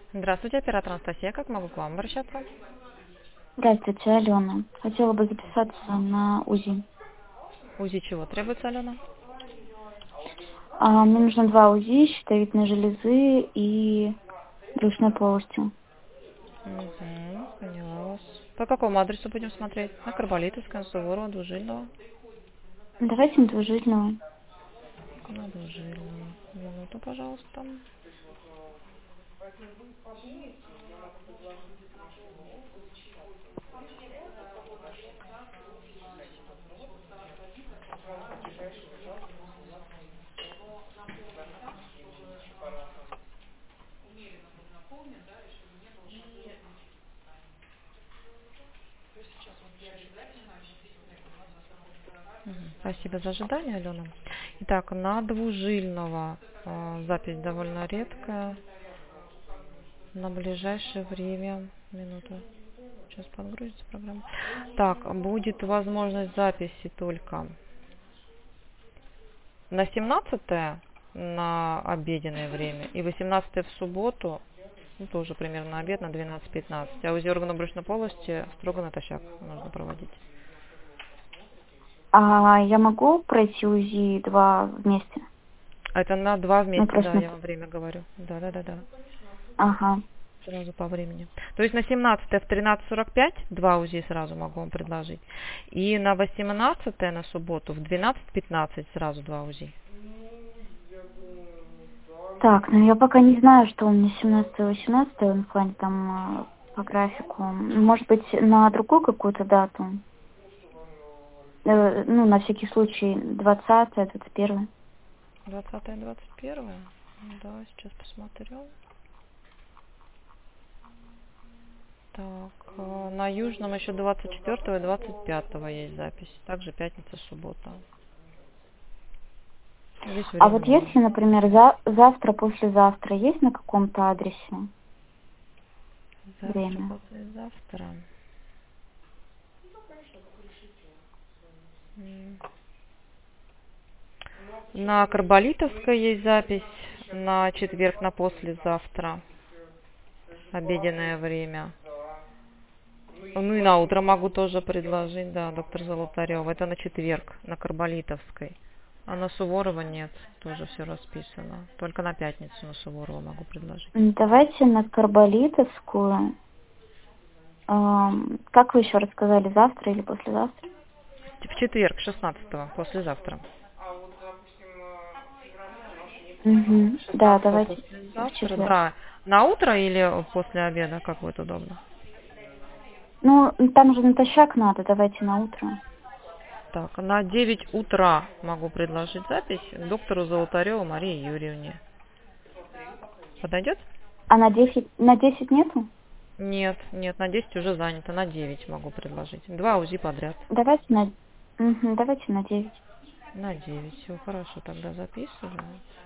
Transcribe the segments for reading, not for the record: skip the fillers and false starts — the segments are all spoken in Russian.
Здравствуйте, оператор Анастасия. Как могу к вам обращаться? Здравствуйте, Алена. Хотела бы записаться на УЗИ. УЗИ чего требуется, Алена? Мне нужно 2 УЗИ, щитовидной железы и брюшной полости. Угу, поняла вас. По какому адресу будем смотреть? На Карболитовская, Суворова, Двужильного. Давайте на двужильного. На Двужильного. Минуту, пожалуйста. Спасибо за ожидание, Алена. Итак, на Двужильного запись довольно редкая. На ближайшее время. Минуту. Сейчас подгрузится программа. Так, будет возможность записи только на 17 на обеденное время и 18 в субботу, ну, тоже примерно на обед, на 12:15. А УЗИ органов брюшной полости строго натощак нужно проводить. Я могу пройти УЗИ 2 вместе? А это на 2 Ну, вместе, да, просто... я вам время говорю. Да. Ага. Сразу по времени. То есть на 17 в 13:45 2 УЗИ сразу могу вам предложить. И на 18 на субботу в 12:15 сразу 2 УЗИ. Так, ну я пока не знаю, что у меня 17-18 в плане там по графику. Может быть, на другую какую-то дату? Ну, на всякий случай, 20-е, 21-е. 20-е, 21-е? Да, сейчас посмотрю. Так, на Южном еще 24 и 25 есть запись. Также пятница, суббота. Здесь А вот времени если, можно. например, завтра, послезавтра, есть на каком-то адресе Завтра, время? послезавтра. М. На Карболитовской есть запись на четверг, на послезавтра. Обеденное время. Ну и на утро могу тоже предложить, да, доктор Золотарева. Это на четверг, на Карболитовской. А на Суворова нет, тоже все расписано. Только на пятницу на Суворова могу предложить. Давайте на Карболитовскую. Как вы еще рассказали, завтра или послезавтра? В четверг, 16-го, послезавтра. Угу. Да, 16-го давайте в послезавтра, четверг. да. На утро или после обеда, как будет удобно? Ну, там же натощак надо, давайте на утро. Так, на 9 утра могу предложить запись к доктору Золотареву Марии Юрьевне. Подойдет? А на десять нету? Нет, на 10 уже занято, на 9 могу предложить. 2 УЗИ подряд. Давайте на 9. На 9, все хорошо, тогда записываю.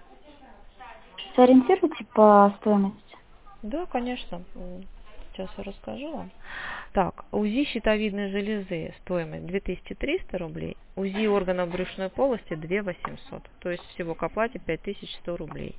Сориентируйте по стоимости. Да, конечно, сейчас я расскажу вам. Так, УЗИ щитовидной железы стоимость 2300 рублей, УЗИ органов брюшной полости 2800, то есть всего к оплате 5100 рублей.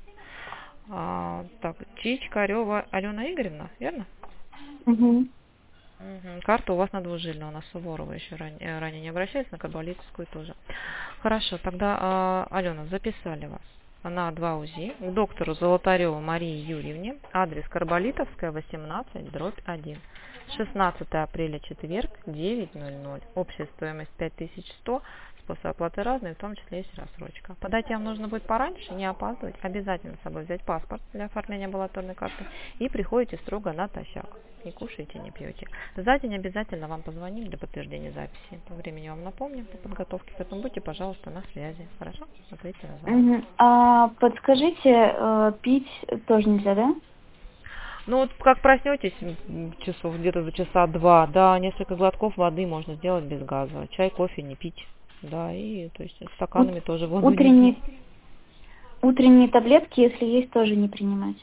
Так, Чичкарева Алена Игоревна, верно? Угу. Карта у вас на Двужильного, на Суворова еще ранее не обращались, на Карболитовскую тоже. Хорошо, тогда, Алена, записали вас на 2 УЗИ к доктору Золотареву Марии Юрьевне, адрес Карболитовская, 18/1. 16 апреля, четверг, 9:00. Общая стоимость 5100. Способ оплаты разный, в том числе есть рассрочка. Подать вам нужно будет пораньше, не опаздывать. Обязательно с собой взять паспорт для оформления амбулаторной карты. И приходите строго натощак. Не кушаете, не пьете. За день обязательно вам позвоним для подтверждения записи. По времени вам напомню по подготовке. Поэтому будьте, пожалуйста, на связи. Хорошо? Ответьте на звонок. Угу. Подскажите, пить тоже нельзя, да? Ну вот как проснетесь часов где-то за часа два, да, несколько глотков воды можно сделать без газа. Чай, кофе не пить. Да, и то есть стаканами тоже воду не пить. Утренние, утренние таблетки, если есть, тоже не принимать.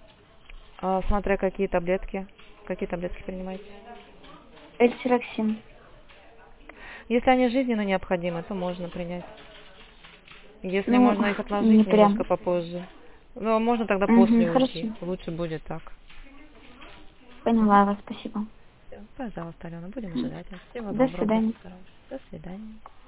Смотря какие таблетки. Какие таблетки принимаете? Эльсироксин. Если они жизненно необходимы, то можно принять. Если Ну, можно их не отложить немножко прям. попозже. Но можно тогда Угу, после УЗИ. хорошо. Лучше будет так. Поняла вас, спасибо. Всё, пожалуйста, Алена, будем ожидать вас. Всего До доброго, свидания. здоровья. До свидания.